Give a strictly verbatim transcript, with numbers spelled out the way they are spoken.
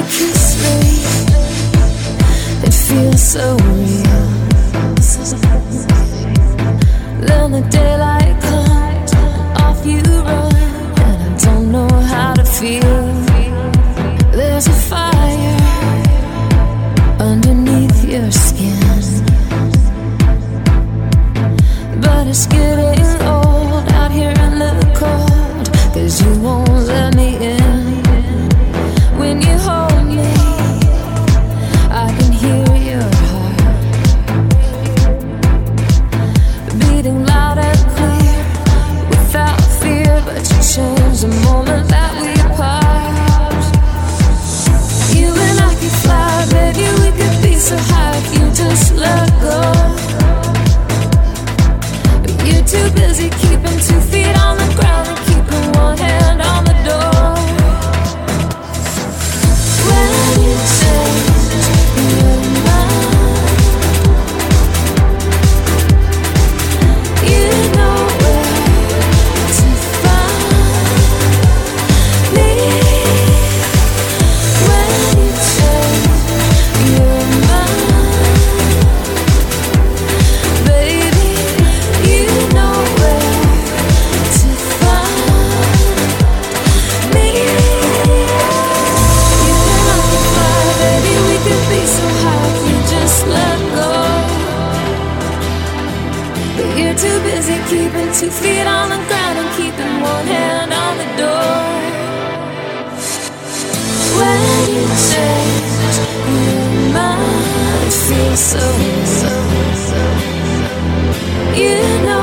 kiss me, it feels so real. Then the daylight comes and off you run, and I don't know how to feel. There's a fire underneath your skin, but it's getting old out here in the cold, 'cause you won't let me in. When you hold me, I can hear your heart beating loud and clear, without fear. But you change the moment that we part. You and I could fly, baby, we could be so high if you just let go. But you're too busy keeping two feet on the ground and keeping one hand on the door. When you change your mind, you know where to find me. When you change your mind, baby, you know where to find me. You and I can fly, baby, we could be so high if you just let go. But you're too busy keeping two feet on the ground and keeping one hand on the door. When you change your mind, it feels so, so, so. You know